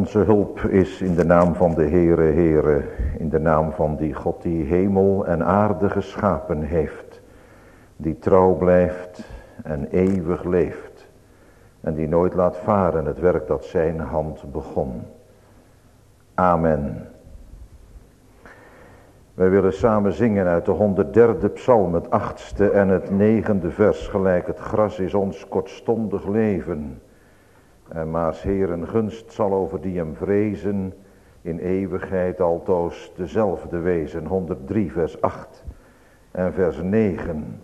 Onze hulp is in de naam van de Heere, in de naam van die God die hemel en aarde geschapen heeft, die trouw blijft en eeuwig leeft en die nooit laat varen het werk dat zijn hand begon. Amen. Wij willen samen zingen uit de 103e psalm, het 8e en het 9e vers. Gelijk het gras is ons kortstondig leven. En maars Heeren gunst zal over die hem vrezen, in eeuwigheid altoos dezelfde wezen. 103 vers 8 en vers 9.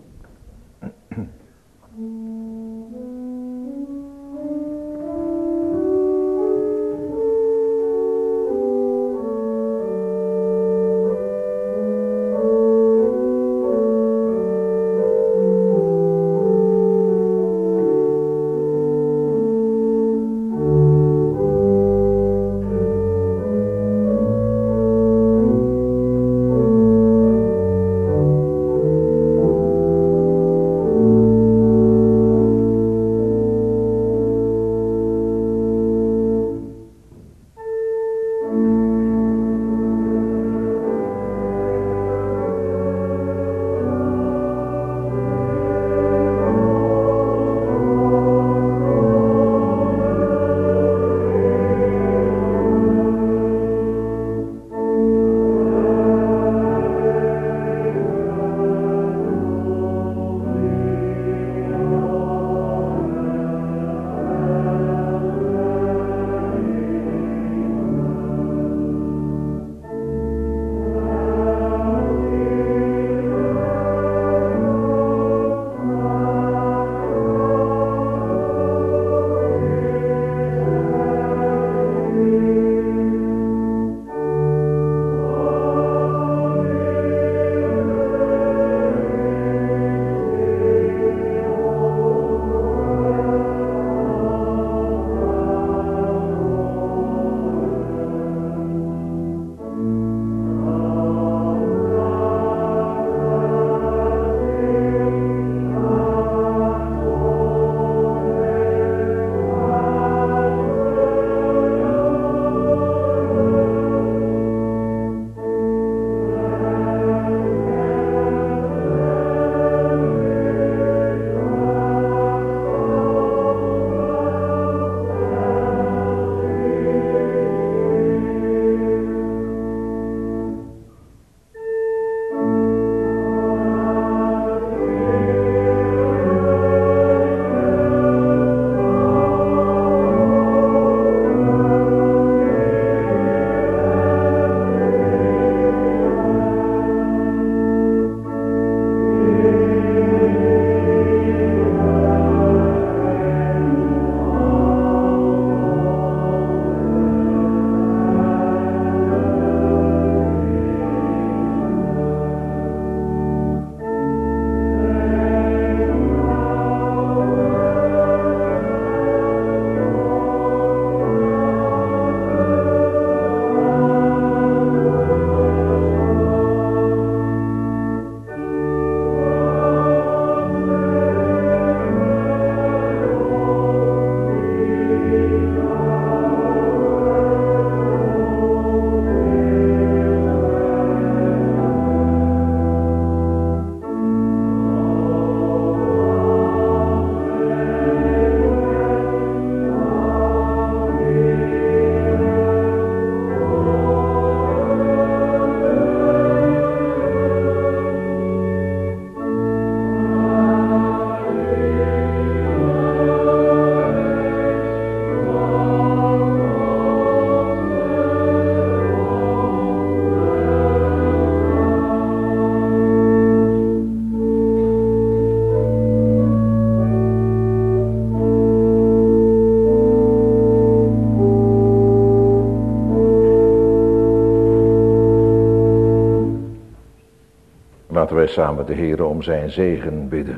Laten wij samen de Heere om zijn zegen bidden.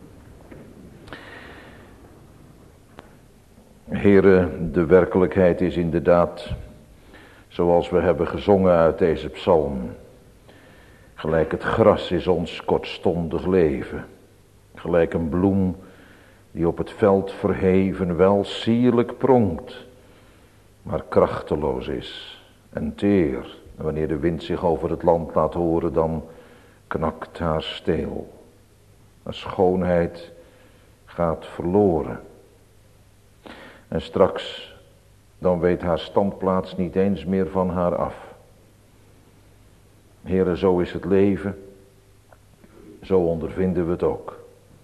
Heere, de werkelijkheid is inderdaad, zoals we hebben gezongen uit deze psalm. Gelijk het gras is ons kortstondig leven. Gelijk een bloem die op het veld verheven wel sierlijk pronkt. maar krachteloos is en teer. En wanneer de wind zich over het land laat horen, dan knakt haar steel. Haar schoonheid gaat verloren. En straks, dan weet haar standplaats niet eens meer van haar af. Heere, zo is het leven, zo ondervinden we het ook.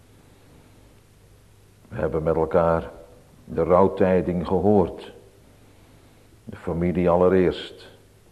We hebben met elkaar de rouwtijding gehoord. De familie allereerst.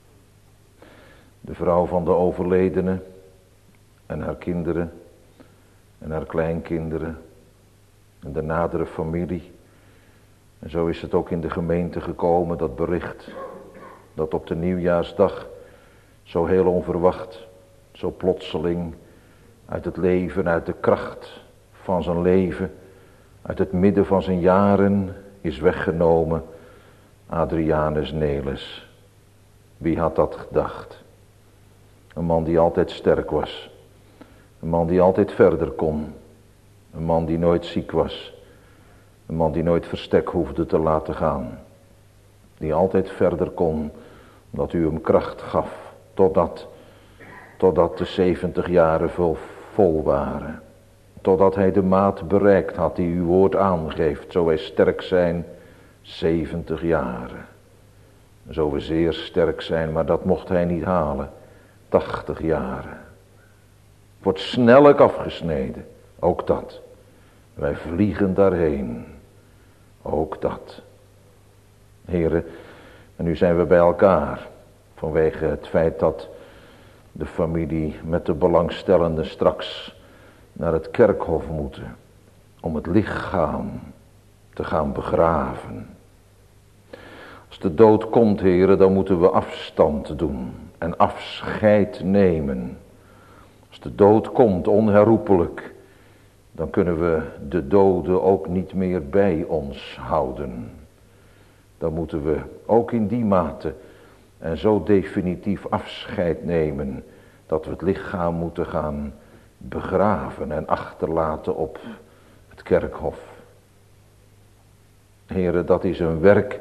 De vrouw van de overledene en haar kinderen en haar kleinkinderen en de nadere familie. En zo is het ook in de gemeente gekomen, dat bericht, dat op de nieuwjaarsdag zo heel onverwacht, zo plotseling uit het leven, uit de kracht van zijn leven, uit het midden van zijn jaren is weggenomen Adrianus Nelis. Wie had dat gedacht? Een man die altijd sterk was. Een man die altijd verder kon. Een man die nooit ziek was. Een man die nooit verstek hoefde te laten gaan. Die altijd verder kon, omdat u hem kracht gaf. Totdat de 70 jaren vol waren. Totdat hij de maat bereikt had die uw woord aangeeft. Zo wij sterk zijn 70 jaren. Zo we zeer sterk zijn, maar dat mocht hij niet halen. 80 jaren. Wordt snellijk afgesneden. Ook dat. Wij vliegen daarheen. Ook dat. Heren, en nu zijn we bij elkaar. Vanwege het feit dat de familie met de belangstellenden straks naar het kerkhof moeten. Om het lichaam te gaan begraven. Als de dood komt, heren, dan moeten we afstand doen. En afscheid nemen. Als de dood komt, onherroepelijk, dan kunnen we de dode ook niet meer bij ons houden. Dan moeten we ook in die mate en zo definitief afscheid nemen, dat we het lichaam moeten gaan begraven en achterlaten op het kerkhof. Heren, dat is een werk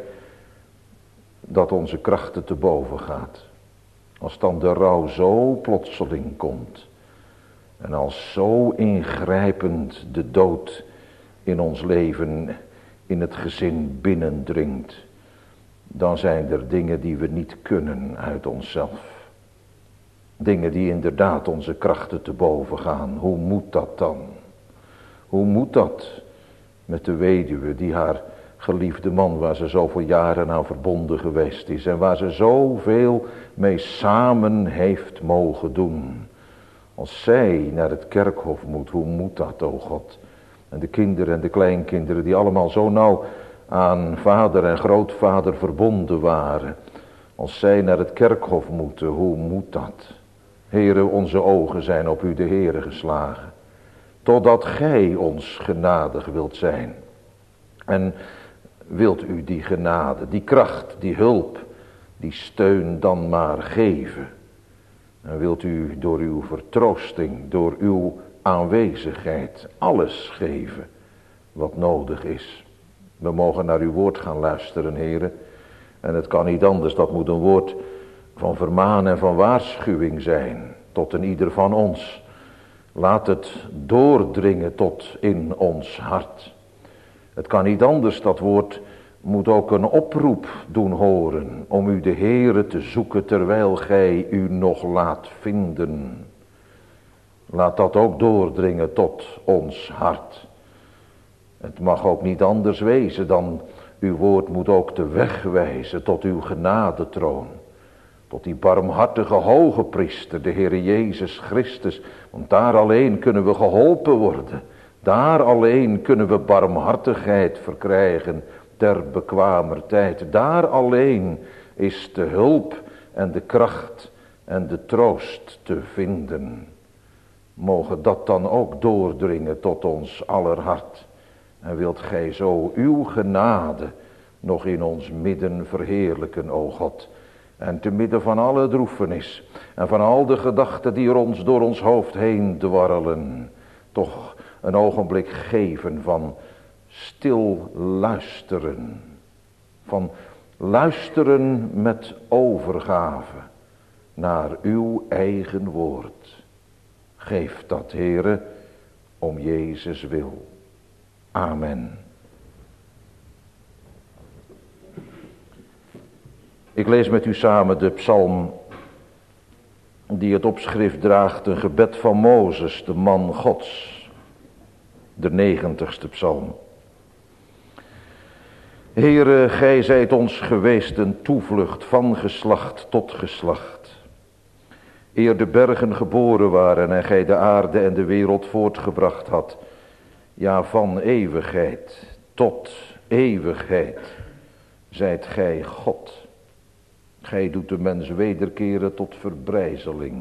dat onze krachten te boven gaat. Als dan de rouw zo plotseling komt. En als zo ingrijpend de dood in ons leven, in het gezin binnendringt. Dan zijn er dingen die we niet kunnen uit onszelf. Dingen die inderdaad onze krachten te boven gaan. Hoe moet dat dan? Hoe moet dat met de weduwe die haar geliefde man, waar ze zoveel jaren aan verbonden geweest is. En waar ze zoveel mee samen heeft mogen doen. Als zij naar het kerkhof moet, hoe moet dat, o God? En de kinderen en de kleinkinderen die allemaal zo nauw aan vader en grootvader verbonden waren. Als zij naar het kerkhof moeten, hoe moet dat? Heere, onze ogen zijn op u de Heere geslagen. Totdat gij ons genadig wilt zijn. En wilt u die genade, die kracht, die hulp, die steun dan maar geven. En wilt u door uw vertroosting, door uw aanwezigheid alles geven wat nodig is. We mogen naar uw woord gaan luisteren, heren. En het kan niet anders, dat moet een woord van vermaan en van waarschuwing zijn. Tot een ieder van ons. Laat het doordringen tot in ons hart. Het kan niet anders, dat woord moet ook een oproep doen horen. Om u de Heere te zoeken terwijl gij u nog laat vinden. Laat dat ook doordringen tot ons hart. Het mag ook niet anders wezen dan uw woord moet ook de weg wijzen tot uw genadetroon. Tot die barmhartige hoge priester, de Heere Jezus Christus. Want daar alleen kunnen we geholpen worden. Daar alleen kunnen we barmhartigheid verkrijgen ter bekwamer tijd. Daar alleen is de hulp en de kracht en de troost te vinden. Mogen dat dan ook doordringen tot ons aller hart. En wilt gij zo uw genade nog in ons midden verheerlijken, o God. En te midden van alle droefenis en van al de gedachten die er door ons hoofd heen dwarrelen. Toch een ogenblik geven van stil luisteren. Van Luisteren met overgave naar uw eigen woord. Geef dat, Heere, om Jezus wil. Amen. Ik lees met u samen de psalm die het opschrift draagt, een gebed van Mozes, de man Gods. De 90ste psalm. Heere, gij zijt ons geweest een toevlucht van geslacht tot geslacht. Eer de bergen geboren waren en gij de aarde en de wereld voortgebracht had. Ja, van eeuwigheid tot eeuwigheid zijt gij God. Gij doet de mens wederkeren tot verbrijzeling.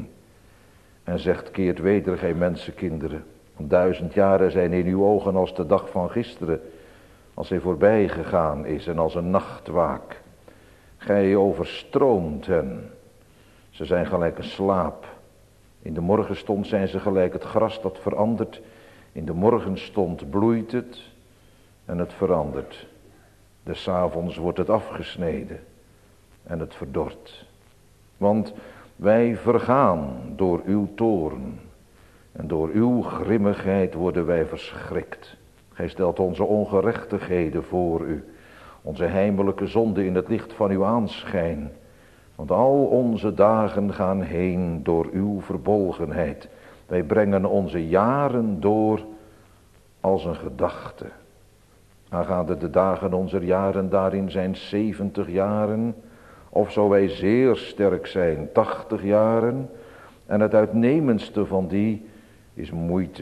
En zegt, keert weder, gij mensenkinderen. 1000 jaren zijn in uw ogen als de dag van gisteren, als hij voorbij gegaan is en als een nachtwaak. Gij overstroomt hen. Ze zijn gelijk een slaap. In de morgenstond zijn ze gelijk het gras dat verandert. In de morgenstond bloeit het en het verandert. Des avonds wordt het afgesneden en het verdort. Want wij vergaan door uw toorn. En door uw grimmigheid worden wij verschrikt. Gij stelt onze ongerechtigheden voor u. Onze heimelijke zonde in het licht van uw aanschijn. Want al onze dagen gaan heen door uw verbolgenheid. Wij brengen onze jaren door als een gedachte. Aangaande de dagen onze jaren, daarin zijn 70 jaren. Of zo wij zeer sterk zijn, 80 jaren. En het uitnemendste van die is moeite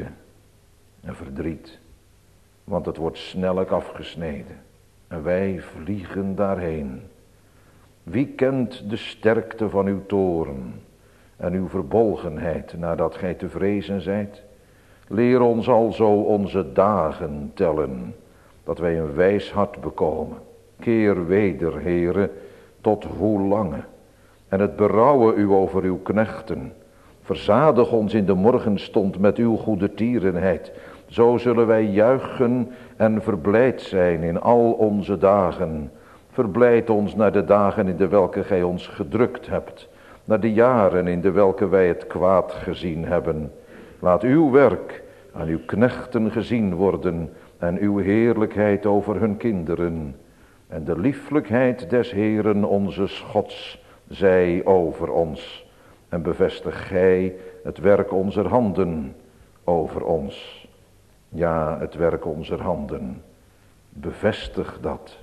en verdriet. Want het wordt snellijk afgesneden. En wij vliegen daarheen. Wie kent de sterkte van uw toorn en uw verbolgenheid nadat gij te vrezen zijt? Leer ons alzo onze dagen tellen, dat wij een wijs hart bekomen. Keer weder, Heere, tot hoe lange? En het berouwen u over uw knechten. Verzadig ons in de morgenstond met uw goede tierenheid. Zo zullen wij juichen en verblijd zijn in al onze dagen. Verblijd ons naar de dagen in de welke gij ons gedrukt hebt. Naar de jaren in de welke wij het kwaad gezien hebben. Laat uw werk aan uw knechten gezien worden en uw heerlijkheid over hun kinderen. En de lieflijkheid des Heeren onzes Gods zij over ons. En bevestig gij het werk onzer handen over ons. Ja, het werk onzer handen. Bevestig dat.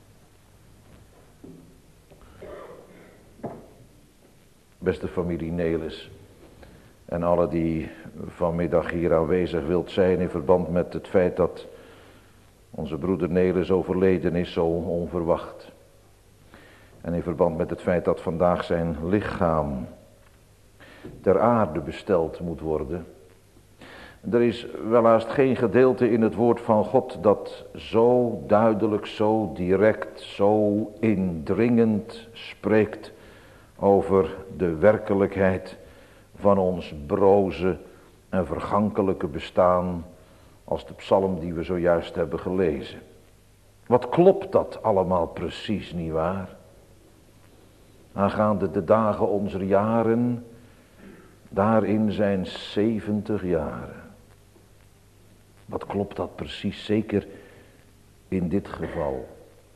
Beste familie Nelis. En alle die vanmiddag hier aanwezig wilt zijn in verband met het feit dat onze broeder Nelis overleden is zo onverwacht. En in verband met het feit dat vandaag zijn lichaam ter aarde besteld moet worden. Er is welhaast geen gedeelte in het woord van God dat zo duidelijk, zo direct, zo indringend spreekt over de werkelijkheid van ons broze en vergankelijke bestaan als de psalm die we zojuist hebben gelezen. Wat klopt dat allemaal precies, nietwaar? Aangaande de dagen onzer jaren, daarin zijn 70 jaren. Wat klopt dat precies, zeker in dit geval?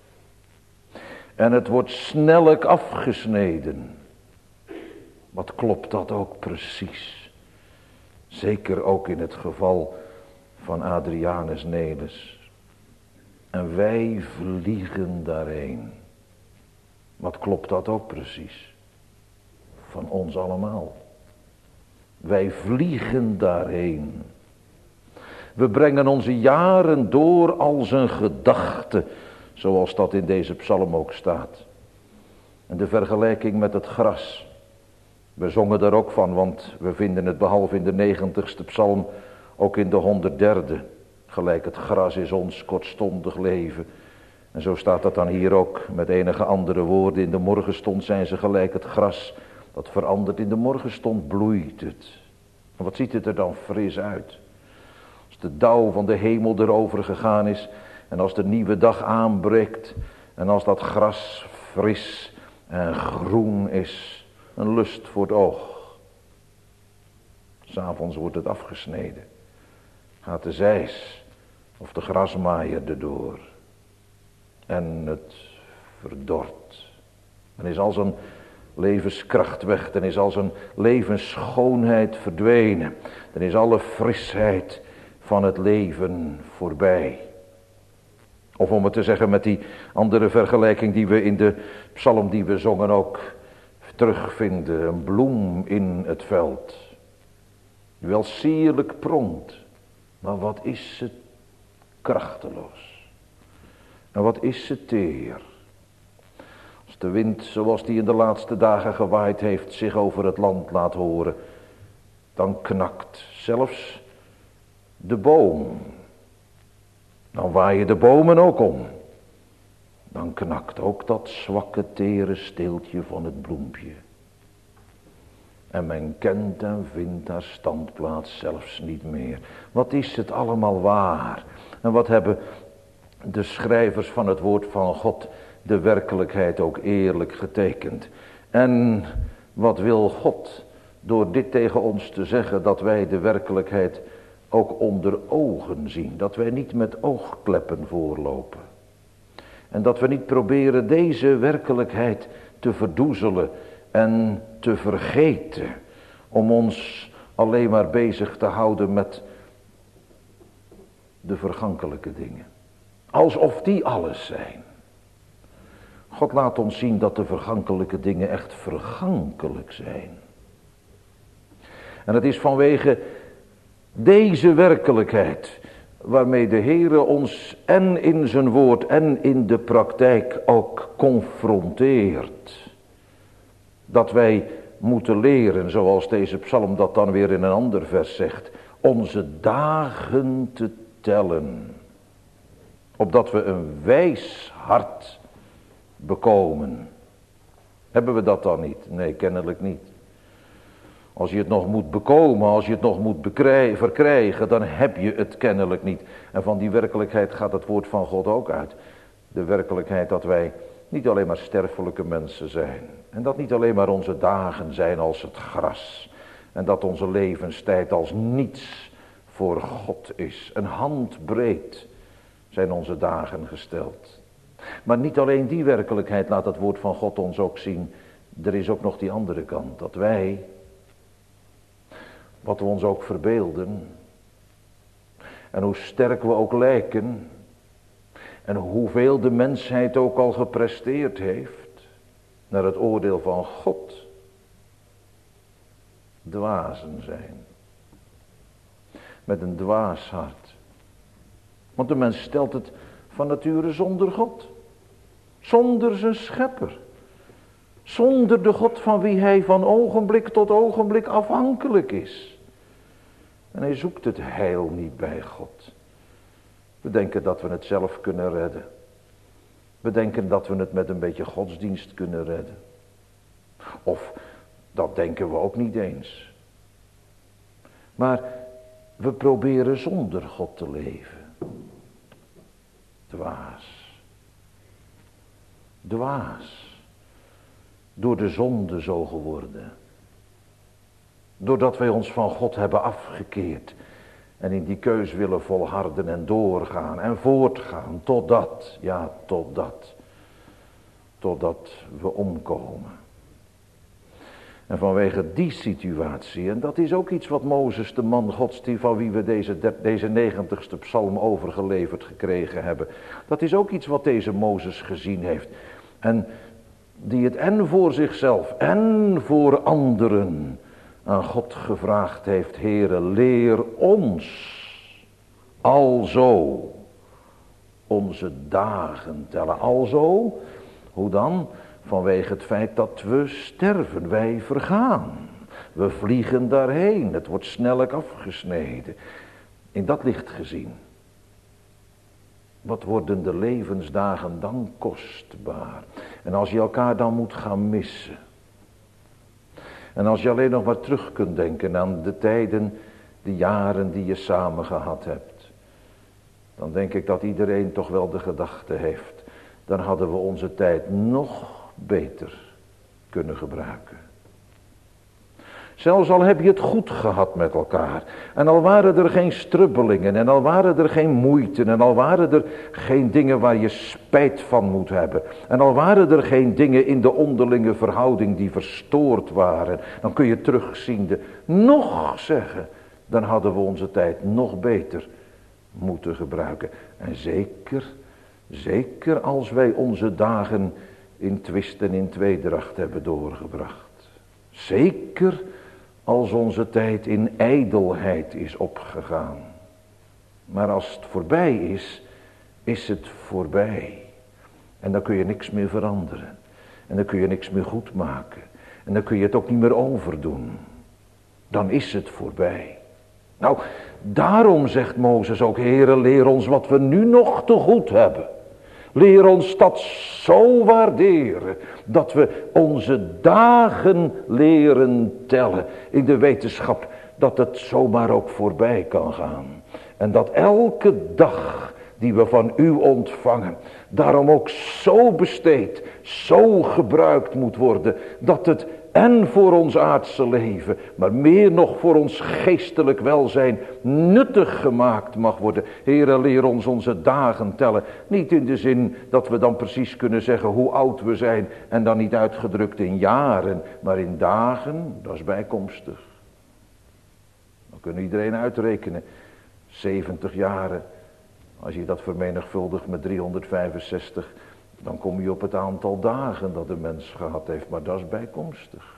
En het wordt snellijk afgesneden. Wat klopt dat ook precies? Zeker ook in het geval van Adrianus Nelis. En wij vliegen daarheen. Wat klopt dat ook precies? Van ons allemaal. Wij vliegen daarheen. We brengen onze jaren door als een gedachte, zoals dat in deze psalm ook staat. En de vergelijking met het gras. We zongen daar ook van, want we vinden het behalve in de 90ste psalm ook in de 103e. Gelijk het gras is ons kortstondig leven. En zo staat dat dan hier ook met enige andere woorden. In de morgenstond zijn ze gelijk het gras. Dat verandert, in de morgenstond bloeit het. En wat ziet het er dan fris uit. Als de dauw van de hemel erover gegaan is. En als de nieuwe dag aanbreekt. En als dat gras fris en groen is. Een lust voor het oog. 'S Avonds wordt het afgesneden. Gaat de zeis of de grasmaaier erdoor. En het verdort. Dan is al zijn levenskracht weg. Dan is al zijn levensschoonheid verdwenen. Dan is alle frisheid van het leven voorbij. Of om het te zeggen met die andere vergelijking die we in de psalm die we zongen ook terugvinden. Een bloem in het veld. Die wel sierlijk pronkt. Maar wat is ze krachteloos. En wat is ze teer. Als de wind zoals die in de laatste dagen gewaaid heeft zich over het land laat horen. Dan knakt zelfs de boom. Dan waaien de bomen ook om. Dan knakt ook dat zwakke tere steeltje van het bloempje. En men kent en vindt haar standplaats zelfs niet meer. Wat is het allemaal waar? En wat hebben de schrijvers van het woord van God de werkelijkheid ook eerlijk getekend? En wat wil God door dit tegen ons te zeggen, dat wij de werkelijkheid ook onder ogen zien? Dat wij niet met oogkleppen voorlopen. En dat we niet proberen deze werkelijkheid te verdoezelen en te vergeten. Om ons alleen maar bezig te houden met de vergankelijke dingen. Alsof die alles zijn. God laat ons zien dat de vergankelijke dingen echt vergankelijk zijn. En het is vanwege deze werkelijkheid waarmee de Heere ons en in zijn woord en in de praktijk ook confronteert. Dat wij moeten leren, zoals deze psalm dat dan weer in een ander vers zegt, onze dagen te tellen. Opdat we een wijs hart bekomen. Hebben we dat dan niet? Nee, kennelijk niet. Als je het nog moet bekomen, als je het nog moet verkrijgen, dan heb je het kennelijk niet. En van die werkelijkheid gaat het woord van God ook uit. De werkelijkheid dat wij niet alleen maar sterfelijke mensen zijn. En dat niet alleen maar onze dagen zijn als het gras. En dat onze levenstijd als niets voor God is. Een handbreed zijn onze dagen gesteld. Maar niet alleen die werkelijkheid laat het woord van God ons ook zien. Er is ook nog die andere kant. Dat wij, wat we ons ook verbeelden. En hoe sterk we ook lijken. En hoeveel de mensheid ook al gepresteerd heeft. Naar het oordeel van God. Dwazen zijn. Met een dwaas hart. Want de mens stelt het van nature zonder God. Zonder zijn schepper. Zonder de God van wie hij van ogenblik tot ogenblik afhankelijk is. En hij zoekt het heil niet bij God. We denken dat we het zelf kunnen redden. We denken dat we het met een beetje godsdienst kunnen redden. Of dat denken we ook niet eens. Maar we proberen zonder God te leven. Dwaas. Dwaas. Door de zonde zo geworden. Doordat wij ons van God hebben afgekeerd. En in die keus willen volharden en doorgaan en voortgaan. Totdat we omkomen. En vanwege die situatie, en dat is ook iets wat Mozes, de man Gods, die van wie we deze 90ste psalm overgeleverd gekregen hebben. Dat is ook iets wat deze Mozes gezien heeft. En die het en voor zichzelf en voor anderen aan God gevraagd heeft. Heere, leer ons alzo onze dagen tellen. Alzo, hoe dan? Vanwege het feit dat we sterven, wij vergaan. We vliegen daarheen, het wordt snellijk afgesneden. In dat licht gezien. Wat worden de levensdagen dan kostbaar. En als je elkaar dan moet gaan missen. En als je alleen nog maar terug kunt denken aan de tijden, de jaren die je samen gehad hebt. Dan denk ik dat iedereen toch wel de gedachte heeft. Dan hadden we onze tijd nog beter kunnen gebruiken. Zelfs al heb je het goed gehad met elkaar. En al waren er geen strubbelingen. En al waren er geen moeiten. En al waren er geen dingen waar je spijt van moet hebben. En al waren er geen dingen in de onderlinge verhouding die verstoord waren. Dan kun je terugziende nog zeggen. Dan hadden we onze tijd nog beter moeten gebruiken. En zeker als wij onze dagen in twist en in tweedracht hebben doorgebracht. Zeker als onze tijd in ijdelheid is opgegaan. Maar als het voorbij is, is het voorbij. En dan kun je niks meer veranderen. En dan kun je niks meer goed maken. En dan kun je het ook niet meer overdoen. Dan is het voorbij. Nou, daarom zegt Mozes ook, Heere, leer ons wat we nu nog te goed hebben. Leer ons dat zo waarderen, dat we onze dagen leren tellen. In de wetenschap dat het zomaar ook voorbij kan gaan. En dat elke dag die we van u ontvangen, daarom ook zo besteed, zo gebruikt moet worden, dat het en voor ons aardse leven, maar meer nog voor ons geestelijk welzijn nuttig gemaakt mag worden. Heere, leer ons onze dagen tellen. Niet in de zin dat we dan precies kunnen zeggen hoe oud we zijn en dan niet uitgedrukt in jaren, maar in dagen, dat is bijkomstig. Dan kan iedereen uitrekenen. 70 jaren, als je dat vermenigvuldigt met 365, dan kom je op het aantal dagen dat de mens gehad heeft, maar dat is bijkomstig.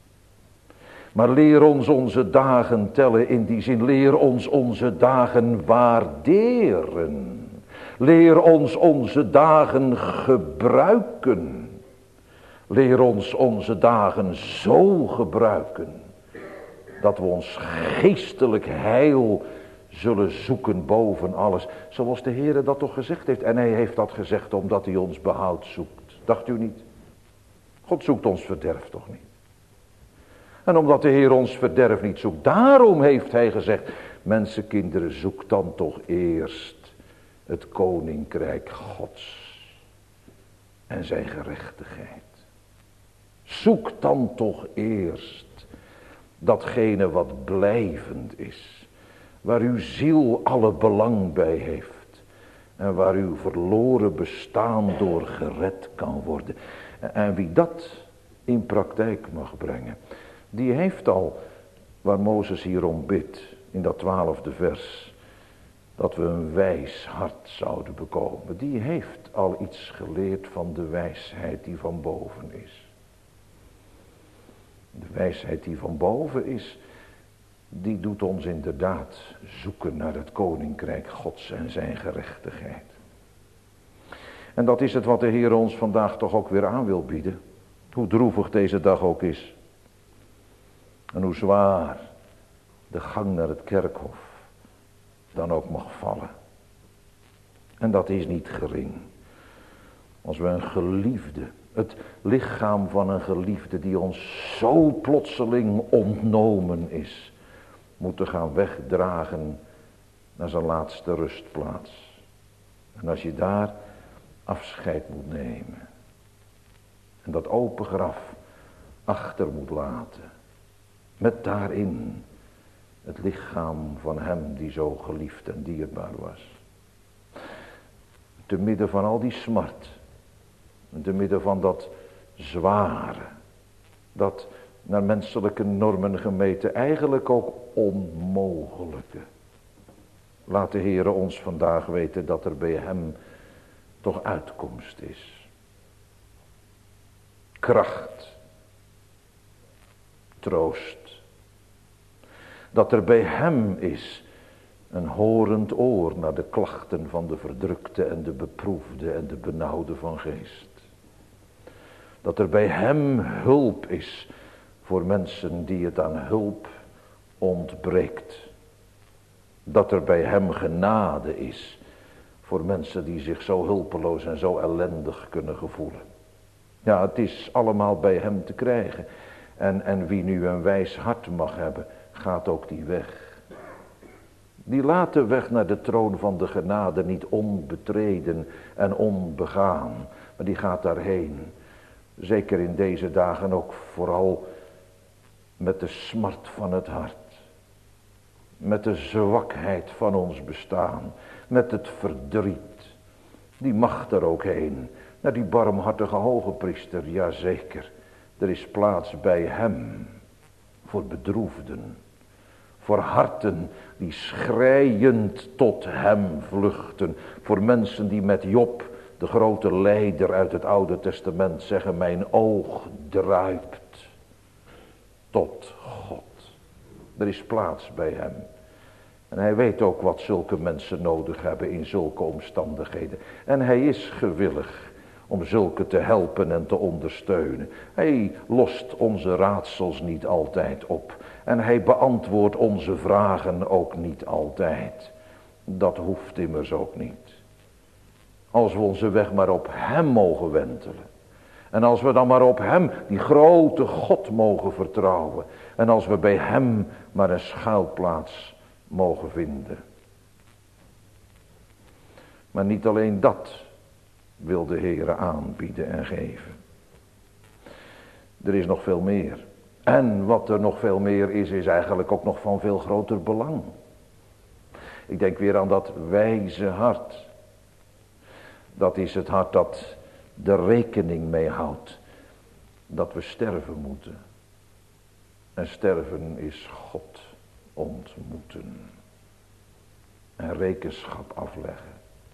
Maar leer ons onze dagen tellen in die zin, leer ons onze dagen waarderen. Leer ons onze dagen gebruiken. Leer ons onze dagen zo gebruiken, dat we ons geestelijk heil zullen zoeken boven alles. Zoals de Heere dat toch gezegd heeft. En hij heeft dat gezegd omdat hij ons behoud zoekt. Dacht u niet? God zoekt ons verderf toch niet? En omdat de Heer ons verderf niet zoekt. Daarom heeft hij gezegd. Mensenkinderen, zoek dan toch eerst het koninkrijk Gods. En zijn gerechtigheid. Zoek dan toch eerst datgene wat blijvend is. Waar uw ziel alle belang bij heeft. En waar uw verloren bestaan door gered kan worden. En wie dat in praktijk mag brengen. Die heeft al, waar Mozes hierom bidt, in dat 12e vers. Dat we een wijs hart zouden bekomen. Die heeft al iets geleerd van de wijsheid die van boven is. De wijsheid die van boven is, die doet ons inderdaad zoeken naar het koninkrijk Gods en zijn gerechtigheid. En dat is het wat de Heer ons vandaag toch ook weer aan wil bieden. Hoe droevig deze dag ook is. En hoe zwaar de gang naar het kerkhof dan ook mag vallen. En dat is niet gering. Als we een geliefde, het lichaam van een geliefde die ons zo plotseling ontnomen is, moeten gaan wegdragen naar zijn laatste rustplaats. En als je daar afscheid moet nemen en dat open graf achter moet laten, met daarin het lichaam van hem die zo geliefd en dierbaar was. Te midden van al die smart, te midden van dat zware, dat naar menselijke normen gemeten eigenlijk ook onmogelijke. Laat de Heere ons vandaag weten dat er bij hem toch uitkomst is. Kracht. Troost. Dat er bij hem is een horend oor naar de klachten van de verdrukte en de beproefde en de benauwde van geest. Dat er bij hem hulp is voor mensen die het aan hulp ontbreekt. Dat er bij hem genade is voor mensen die zich zo hulpeloos en zo ellendig kunnen gevoelen. Ja, het is allemaal bij hem te krijgen. En wie nu een wijs hart mag hebben, gaat ook die weg. Die laat de weg naar de troon van de genade niet onbetreden en onbegaan. Maar die gaat daarheen Zeker in deze dagen ook vooral met de smart van het hart. Met de zwakheid van ons bestaan. Met het verdriet. Die mag er ook heen. Naar die barmhartige hoge priester, jazeker. Er is plaats bij hem. Voor bedroefden. Voor harten die schreiend tot hem vluchten. Voor mensen die met Job, de grote leider uit het Oude Testament, zeggen: mijn oog druipt tot God. Er is plaats bij hem. En hij weet ook wat zulke mensen nodig hebben in zulke omstandigheden. En hij is gewillig om zulke te helpen en te ondersteunen. Hij lost onze raadsels niet altijd op. En hij beantwoordt onze vragen ook niet altijd. Dat hoeft immers ook niet. Als we onze weg maar op hem mogen wentelen. En als we dan maar op hem, die grote God, mogen vertrouwen. En als we bij hem maar een schuilplaats mogen vinden. Maar niet alleen dat wil de Heere aanbieden en geven. Er is nog veel meer. En wat er nog veel meer is eigenlijk ook nog van veel groter belang. Ik denk weer aan dat wijze hart. Dat is het hart dat de rekening mee houdt dat we sterven moeten. En sterven is God ontmoeten. En rekenschap afleggen.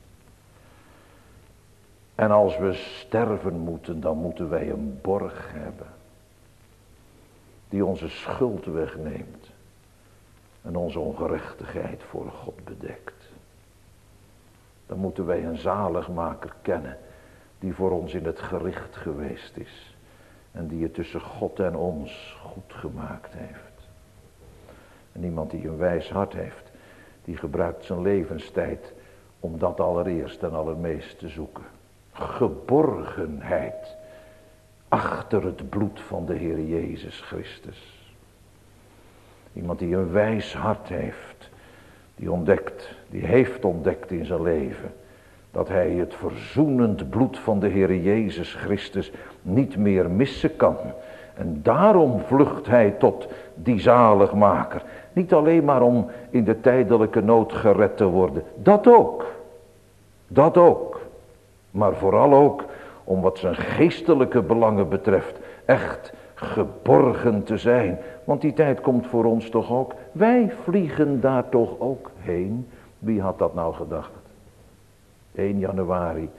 En als we sterven moeten, dan moeten wij een borg hebben. Die onze schuld wegneemt. En onze ongerechtigheid voor God bedekt. Dan moeten wij een zaligmaker kennen. Die voor ons in het gericht geweest is. En die het tussen God en ons goed gemaakt heeft. En iemand die een wijs hart heeft. Die gebruikt zijn levenstijd om dat allereerst en allermeest te zoeken. Geborgenheid. Achter het bloed van de Heer Jezus Christus. Iemand die een wijs hart heeft. Die heeft ontdekt in zijn leven. Dat hij het verzoenend bloed van de Heer Jezus Christus niet meer missen kan. En daarom vlucht hij tot die zaligmaker. Niet alleen maar om in de tijdelijke nood gered te worden. Dat ook. Dat ook. Maar vooral ook om wat zijn geestelijke belangen betreft echt geborgen te zijn. Want die tijd komt voor ons toch ook. Wij vliegen daar toch ook heen. Wie had dat nou gedacht? 1 januari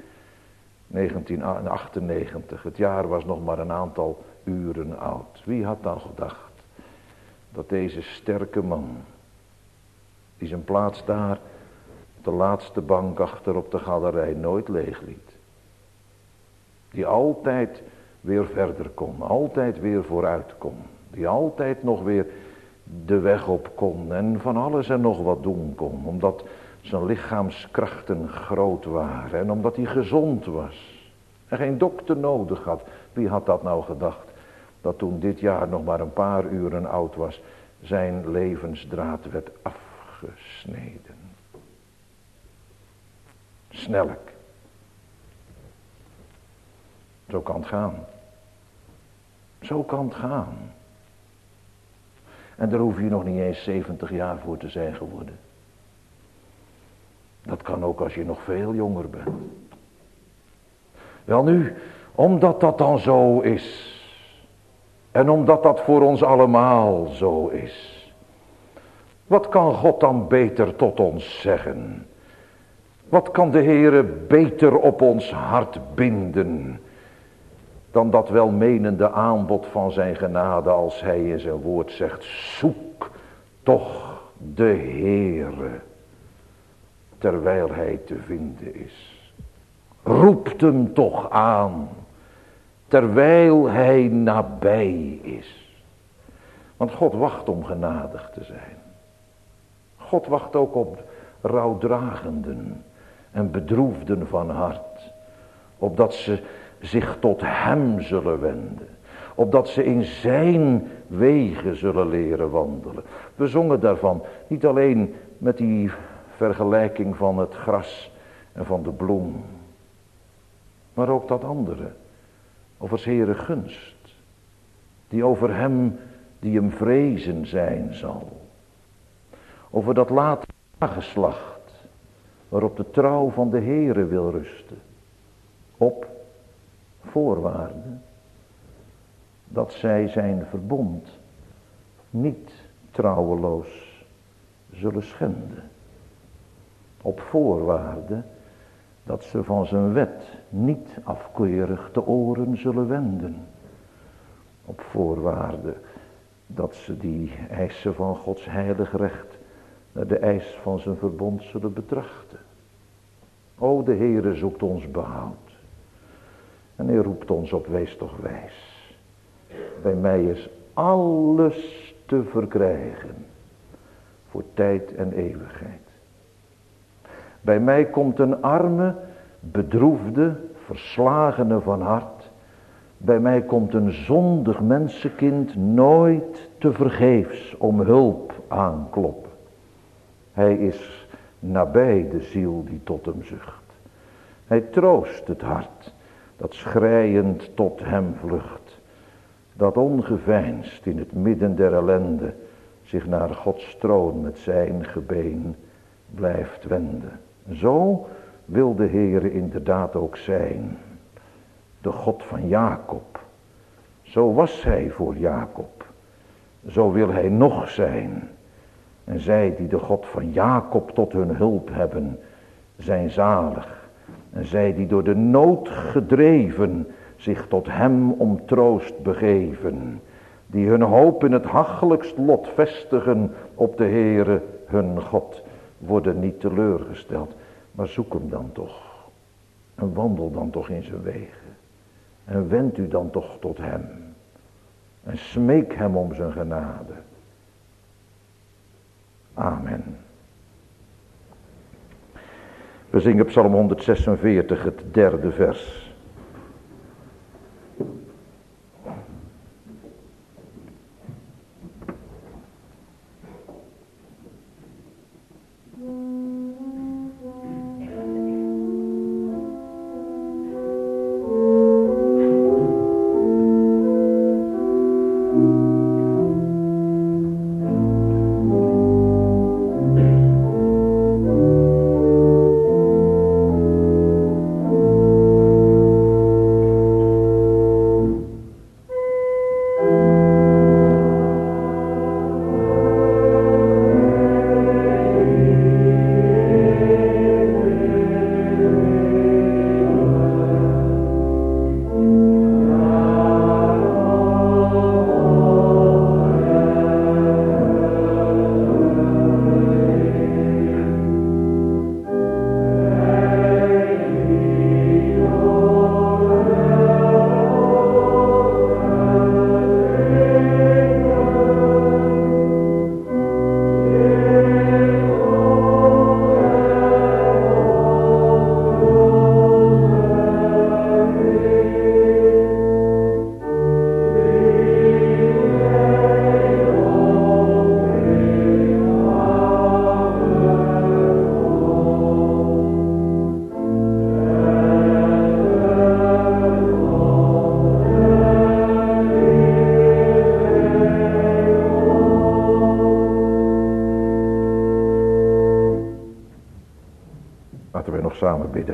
1998. Het jaar was nog maar een aantal uren oud. Wie had dan gedacht dat deze sterke man, die zijn plaats daar op de laatste bank achter op de galerij nooit leeg liet. Die altijd weer verder kon, altijd weer vooruit kon. Die altijd nog weer de weg op kon en van alles en nog wat doen kon. Omdat zijn lichaamskrachten groot waren en omdat hij gezond was. En geen dokter nodig had. Wie had dat nou gedacht? Dat toen dit jaar nog maar een paar uren oud was, zijn levensdraad werd afgesneden. Snellijk. Zo kan het gaan. Zo kan het gaan. En daar hoef je nog niet eens 70 jaar voor te zijn geworden. Dat kan ook als je nog veel jonger bent. Welnu, omdat dat dan zo is. En omdat dat voor ons allemaal zo is. Wat kan God dan beter tot ons zeggen? Wat kan de Heere beter op ons hart binden dan dat welmenende aanbod van zijn genade als hij in zijn woord zegt: zoek toch de Heere terwijl hij te vinden is. Roept hem toch aan terwijl hij nabij is. Want God wacht om genadig te zijn. God wacht ook op rouwdragenden en bedroefden van hart. Opdat ze zich tot hem zullen wenden. Opdat ze in zijn wegen zullen leren wandelen. We zongen daarvan niet alleen met die vergelijking van het gras en van de bloem. Maar ook dat andere. over 's Heere gunst, die over hem die hem vrezen zijn zal. Over dat late nageslacht, waarop de trouw van de Heere wil rusten. Op voorwaarde dat zij zijn verbond niet trouweloos zullen schenden. Op voorwaarde dat ze van zijn wet niet afkeurig de oren zullen wenden. Op voorwaarde dat ze die eisen van Gods heilig recht naar de eis van zijn verbond zullen betrachten. O, de Heere zoekt ons behoud. En hij roept ons op, wees toch wijs. Bij mij is alles te verkrijgen. Voor tijd en eeuwigheid. Bij mij komt een arme, bedroefde, verslagene van hart. Bij mij komt een zondig mensenkind nooit te vergeefs om hulp aankloppen. Hij is nabij de ziel die tot hem zucht. Hij troost het hart dat schreiend tot hem vlucht. Dat ongeveinsd in het midden der ellende zich naar Gods troon met zijn gebeen blijft wenden. Zo wil de Heere inderdaad ook zijn. De God van Jacob. Zo was hij voor Jacob. Zo wil hij nog zijn. En zij die de God van Jacob tot hun hulp hebben, zijn zalig. En zij die door de nood gedreven zich tot hem om troost begeven. Die hun hoop in het hachelijkst lot vestigen op de Heere hun God. Worden niet teleurgesteld. Maar zoek hem dan toch. En wandel dan toch in zijn wegen. En wend u dan toch tot hem. En smeek hem om zijn genade. Amen. We zingen Psalm 146, het 3e vers. Samen bidden.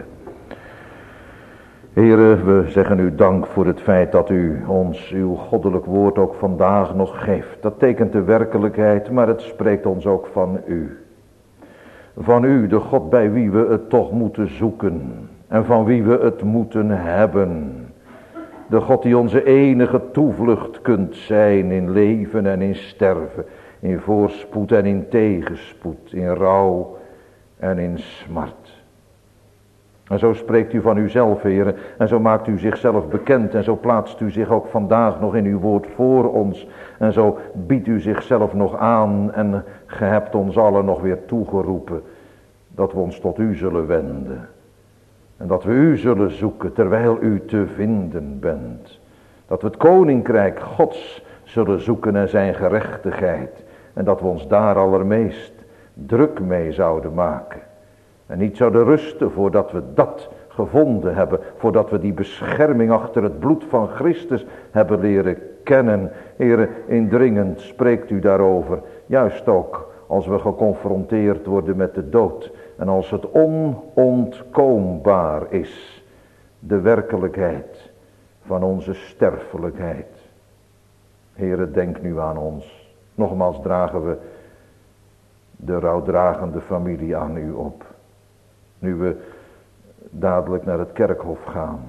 Heere, we zeggen u dank voor het feit dat u ons uw goddelijk woord ook vandaag nog geeft. Dat tekent de werkelijkheid, maar het spreekt ons ook van u. Van u, de God bij wie we het toch moeten zoeken. En van wie we het moeten hebben. De God die onze enige toevlucht kunt zijn in leven en in sterven. In voorspoed en in tegenspoed. In rouw en in smart. En zo spreekt u van uzelf, Heere, en zo maakt u zichzelf bekend en zo plaatst u zich ook vandaag nog in uw woord voor ons. En zo biedt u zichzelf nog aan en ge hebt ons allen nog weer toegeroepen dat we ons tot u zullen wenden. En dat we u zullen zoeken terwijl u te vinden bent. Dat we het koninkrijk Gods zullen zoeken en zijn gerechtigheid. En dat we ons daar allermeest druk mee zouden maken. En niet zouden rusten voordat we dat gevonden hebben, voordat we die bescherming achter het bloed van Christus hebben leren kennen. Heere, indringend spreekt u daarover, juist ook als we geconfronteerd worden met de dood. En als het onontkoombaar is, de werkelijkheid van onze sterfelijkheid. Heere, denk nu aan ons. Nogmaals dragen we de rouwdragende familie aan u op. Nu we dadelijk naar het kerkhof gaan.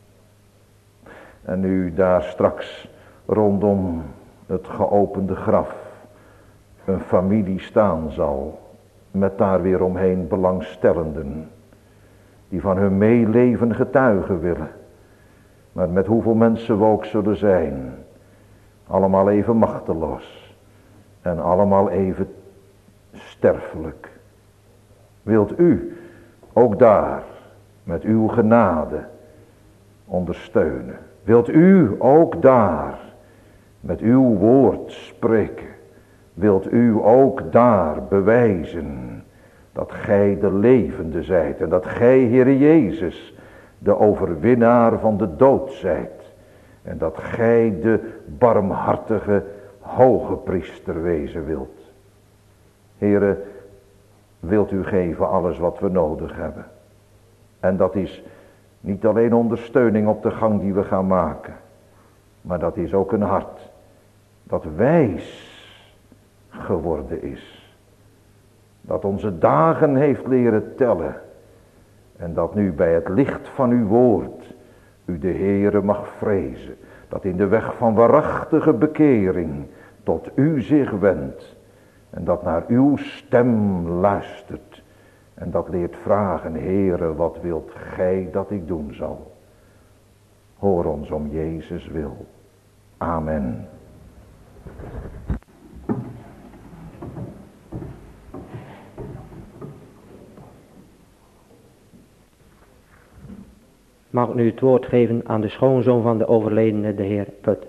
En nu daar straks rondom het geopende graf een familie staan zal. Met daar weer omheen belangstellenden. Die van hun meeleven getuigen willen. Maar met hoeveel mensen we ook zullen zijn. Allemaal even machteloos. En allemaal even sterfelijk. Wilt u ook daar met uw genade ondersteunen? Wilt u ook daar met uw woord spreken? Wilt u ook daar bewijzen dat gij de levende zijt en dat gij, Heere Jezus, de overwinnaar van de dood zijt en dat gij de barmhartige hoge priester wezen wilt? Heere, wilt u geven alles wat we nodig hebben? En dat is niet alleen ondersteuning op de gang die we gaan maken, maar dat is ook een hart dat wijs geworden is. Dat onze dagen heeft leren tellen. En dat nu bij het licht van uw woord u de Heere mag vrezen. Dat in de weg van waarachtige bekering tot u zich wendt. En dat naar uw stem luistert. En dat leert vragen, Heere, wat wilt gij dat ik doen zal? Hoor ons om Jezus wil. Amen. Mag ik nu het woord geven aan de schoonzoon van de overledene, de heer Put.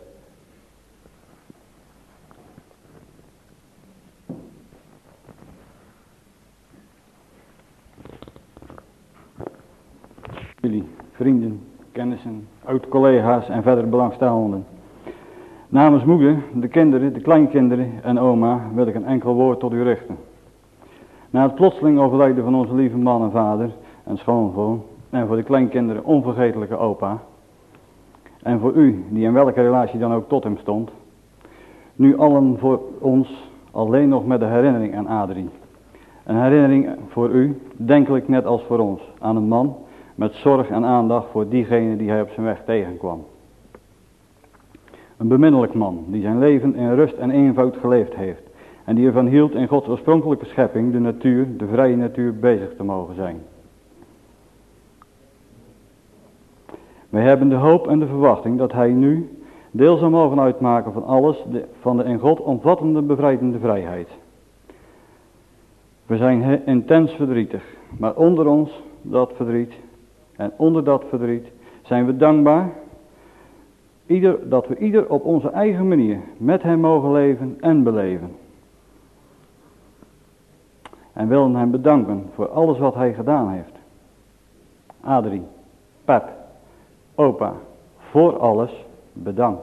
Jullie, vrienden, kennissen, oud-collega's en verder belangstellenden. Namens moeder, de kinderen, de kleinkinderen en oma wil ik een enkel woord tot u richten. Na het plotseling overlijden van onze lieve man en vader en schoonzoon en voor de kleinkinderen onvergetelijke opa en voor u, die in welke relatie dan ook tot hem stond, nu allen voor ons alleen nog met de herinnering aan Adrie. Een herinnering voor u, denkelijk net als voor ons, aan een man met zorg en aandacht voor diegene die hij op zijn weg tegenkwam. Een beminnelijk man die zijn leven in rust en eenvoud geleefd heeft en die ervan hield in Gods oorspronkelijke schepping, de natuur, de vrije natuur, bezig te mogen zijn. Wij hebben de hoop en de verwachting dat hij nu deel zal mogen uitmaken van alles, van de in God omvattende bevrijdende vrijheid. We zijn intens verdrietig, maar onder ons dat verdriet en onder dat verdriet zijn we dankbaar dat we ieder op onze eigen manier met hem mogen leven en beleven. En willen hem bedanken voor alles wat hij gedaan heeft. Adrie, Pep, opa, voor alles bedankt.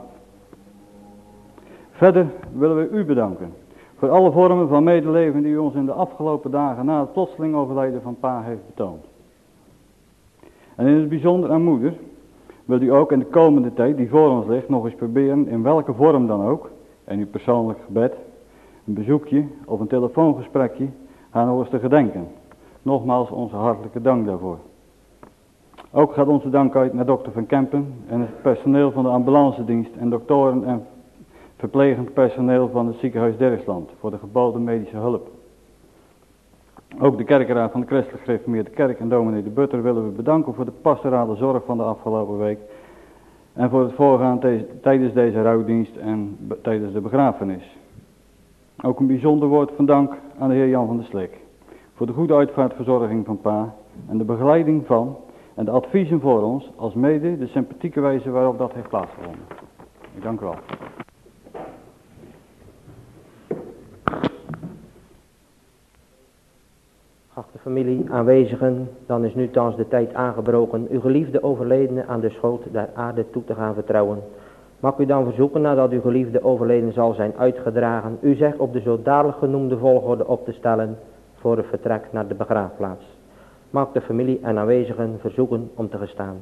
Verder willen we u bedanken voor alle vormen van medeleven die u ons in de afgelopen dagen na het plotseling overlijden van pa heeft betoond. En in het bijzonder aan moeder wil u ook in de komende tijd die voor ons ligt nog eens proberen in welke vorm dan ook, en uw persoonlijk gebed, een bezoekje of een telefoongesprekje, haar nog eens te gedenken. Nogmaals onze hartelijke dank daarvoor. Ook gaat onze dank uit naar dokter Van Kempen en het personeel van de ambulancedienst en doktoren en verplegend personeel van het ziekenhuis Dirksland voor de geboden medische hulp. Ook de kerkenraad van de Christelijk Gereformeerde Kerk en dominee de Butter willen we bedanken voor de pastorale zorg van de afgelopen week en voor het voorgaan tijdens deze rouwdienst en tijdens de begrafenis. Ook een bijzonder woord van dank aan de heer Jan van der Slik voor de goede uitvaartverzorging van pa en de begeleiding van en de adviezen voor ons, als mede de sympathieke wijze waarop dat heeft plaatsgevonden. Ik dank u wel. Geachte Familie, aanwezigen, dan is nu thans de tijd aangebroken uw geliefde overledene aan de schoot der aarde toe te gaan vertrouwen. Mag u dan verzoeken, nadat uw geliefde overleden zal zijn uitgedragen, u zich op de zo dadelijk genoemde volgorde op te stellen voor het vertrek naar de begraafplaats. Mag de familie en aanwezigen verzoeken om te gestaan.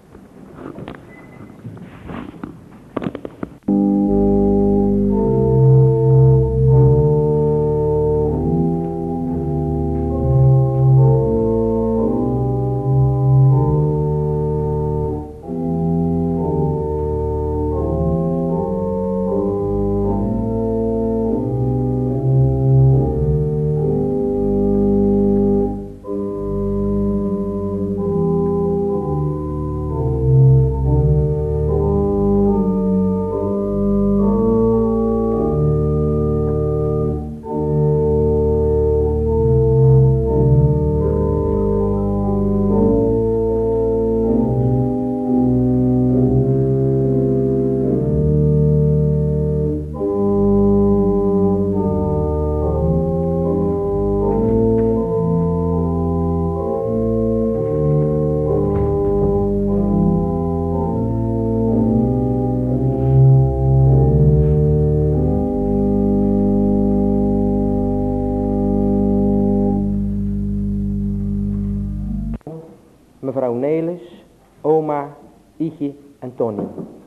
Mevrouw Nelis, oma, Ietje en Tony.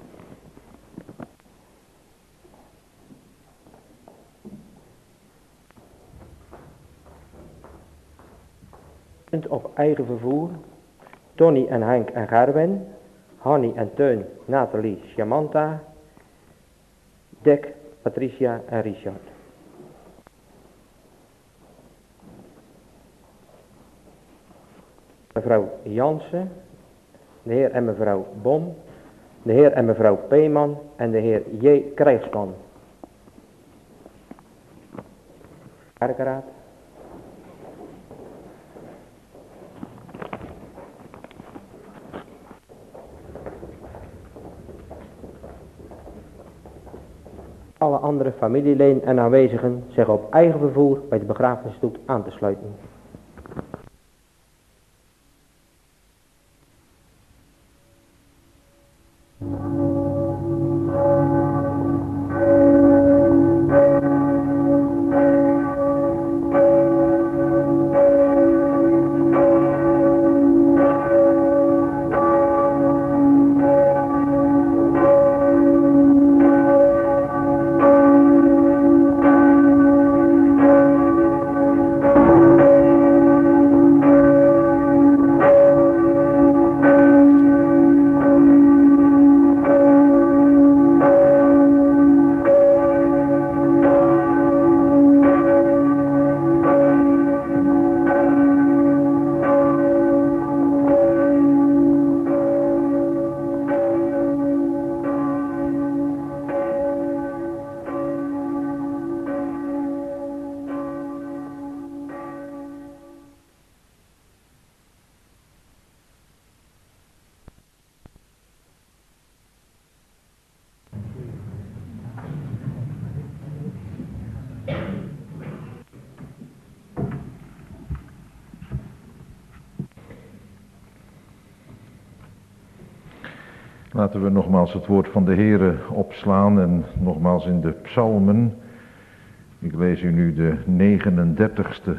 Op eigen vervoer, Tony en Henk en Gerwin, Hanny en Teun, Nathalie, Samantha, Dick, Patricia en Richard. Mevrouw Jansen, de heer en mevrouw Bom, de heer en mevrouw Peeman en de heer J. Krijgsman. Kerkraad. Alle andere familieleden en aanwezigen zich op eigen vervoer bij de begrafenisstoet aan te sluiten. Laten we nogmaals het woord van de Heere opslaan en nogmaals in de psalmen. Ik lees u nu de 39ste.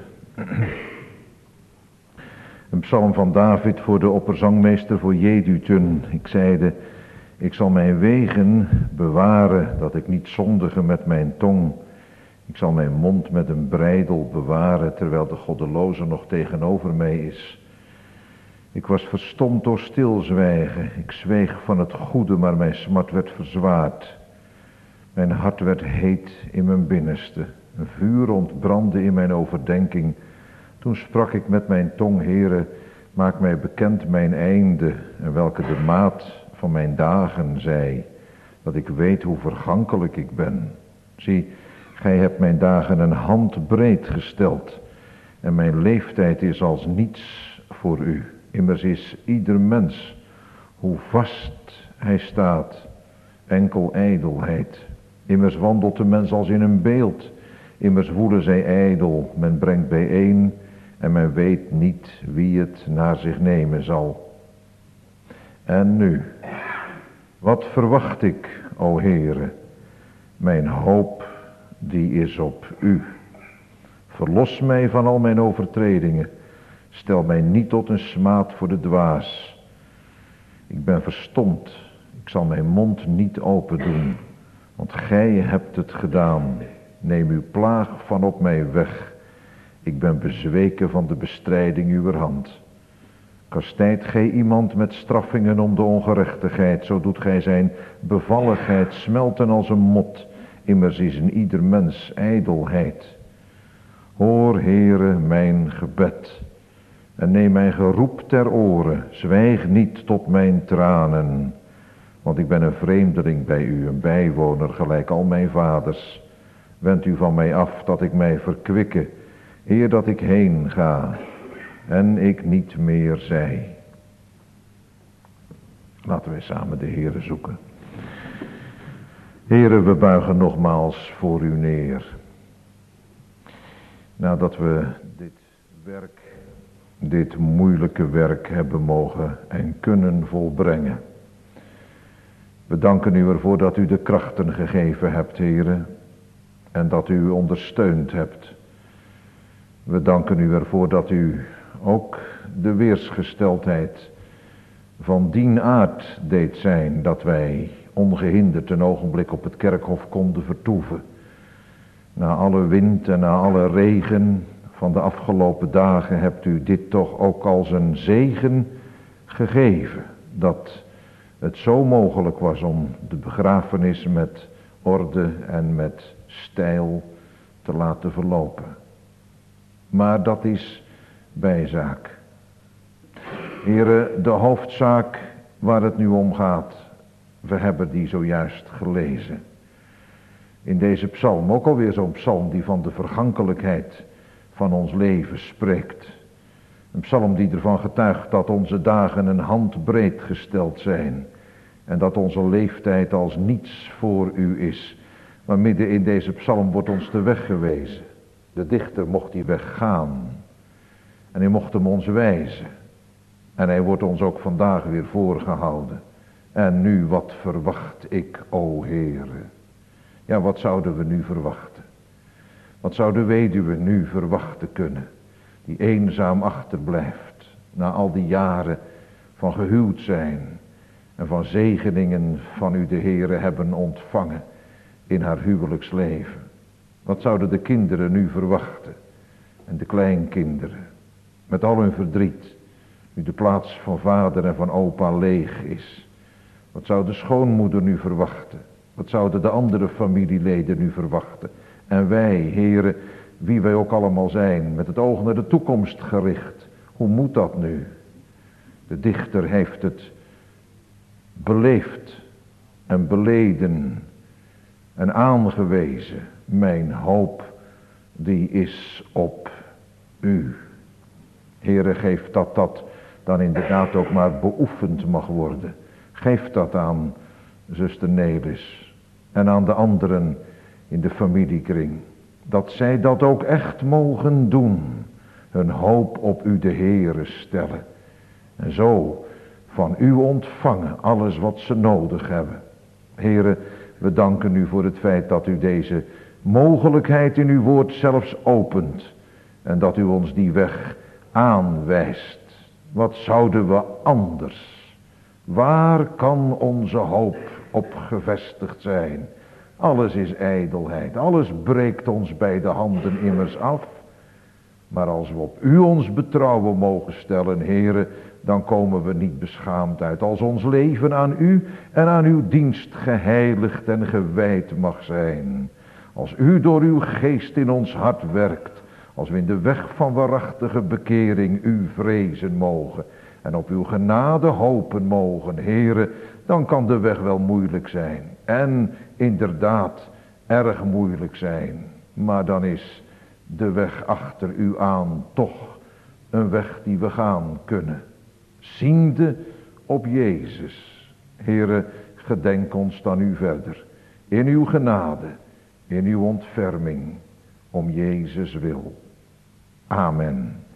Een psalm van David voor de opperzangmeester voor Jedutun. Ik zeide, ik zal mijn wegen bewaren, dat ik niet zondige met mijn tong. Ik zal mijn mond met een breidel bewaren, terwijl de goddeloze nog tegenover mij is. Ik was verstomd door stilzwijgen. Ik zweeg van het goede, maar mijn smart werd verzwaard. Mijn hart werd heet in mijn binnenste. Een vuur ontbrandde in mijn overdenking. Toen sprak ik met mijn tong, Heere, maak mij bekend mijn einde, en welke de maat van mijn dagen zij, dat ik weet hoe vergankelijk ik ben. Zie, gij hebt mijn dagen een handbreed gesteld, en mijn leeftijd is als niets voor u. Immers is ieder mens, hoe vast hij staat, enkel ijdelheid. Immers wandelt de mens als in een beeld, immers woelen zij ijdel. Men brengt bijeen en men weet niet wie het naar zich nemen zal. En nu, wat verwacht ik, o Heere? Mijn hoop, die is op u. Verlos mij van al mijn overtredingen. Stel mij niet tot een smaad voor de dwaas. Ik ben verstomd. Ik zal mijn mond niet open doen. Want gij hebt het gedaan. Neem uw plaag van op mij weg. Ik ben bezweken van de bestrijding uwer hand. Kastijdt gij iemand met straffingen om de ongerechtigheid, zo doet gij zijn bevalligheid smelten als een mot. Immers is in ieder mens ijdelheid. Hoor, Heere, mijn gebed en neem mijn geroep ter oren. Zwijg niet tot mijn tranen, want ik ben een vreemdeling bij u, een bijwoner gelijk al mijn vaders. Wend u van mij af dat ik mij verkwikke, eer dat ik heen ga en ik niet meer zij. Laten wij samen de Heere zoeken. Heere, we buigen nogmaals voor u neer. Nadat we dit moeilijke werk hebben mogen en kunnen volbrengen. We danken u ervoor dat u de krachten gegeven hebt, Heere, en dat u ondersteund hebt. We danken u ervoor dat u ook de weersgesteldheid van dien aard deed zijn, dat wij ongehinderd een ogenblik op het kerkhof konden vertoeven. Na alle wind en na alle regen van de afgelopen dagen hebt u dit toch ook als een zegen gegeven. Dat het zo mogelijk was om de begrafenis met orde en met stijl te laten verlopen. Maar dat is bijzaak. Heren, de hoofdzaak waar het nu om gaat, we hebben die zojuist gelezen. In deze psalm, ook alweer zo'n psalm die van de vergankelijkheid van ons leven spreekt. Een psalm die ervan getuigt dat onze dagen een handbreed gesteld zijn. En dat onze leeftijd als niets voor u is. Maar midden in deze psalm wordt ons de weg gewezen. De dichter mocht die weg gaan. En hij mocht hem ons wijzen. En hij wordt ons ook vandaag weer voorgehouden. En nu, wat verwacht ik, o Heere? Ja, wat zouden we nu verwachten? Wat zou de weduwe nu verwachten kunnen? Die eenzaam achterblijft. Na al die jaren van gehuwd zijn. En van zegeningen van u de Heere hebben ontvangen in haar huwelijksleven. Wat zouden de kinderen nu verwachten? En de kleinkinderen. Met al hun verdriet. Nu de plaats van vader en van opa leeg is. Wat zou de schoonmoeder nu verwachten? Wat zouden de andere familieleden nu verwachten? En wij, Heere, wie wij ook allemaal zijn, met het oog naar de toekomst gericht. Hoe moet dat nu? De dichter heeft het beleefd en beleden en aangewezen. Mijn hoop, die is op u. Heere, geef dat dan inderdaad ook maar beoefend mag worden. Geef dat aan zuster Nelis en aan de anderen in de familiekring. Dat zij dat ook echt mogen doen. Hun hoop op u de Heere stellen. En zo van u ontvangen alles wat ze nodig hebben. Heere, we danken u voor het feit dat u deze mogelijkheid in uw woord zelfs opent. En dat u ons die weg aanwijst. Wat zouden we anders? Waar kan onze hoop op gevestigd zijn? Alles is ijdelheid. Alles breekt ons bij de handen immers af. Maar als we op u ons betrouwen mogen stellen, Heere, dan komen we niet beschaamd uit. Als ons leven aan u en aan uw dienst geheiligd en gewijd mag zijn. Als u door uw geest in ons hart werkt. Als we in de weg van waarachtige bekering u vrezen mogen. En op uw genade hopen mogen, Heere, dan kan de weg wel moeilijk zijn. En inderdaad erg moeilijk zijn. Maar dan is de weg achter u aan toch een weg die we gaan kunnen. Ziende op Jezus. Heere, gedenk ons dan u verder. In uw genade, in uw ontferming, om Jezus wil. Amen.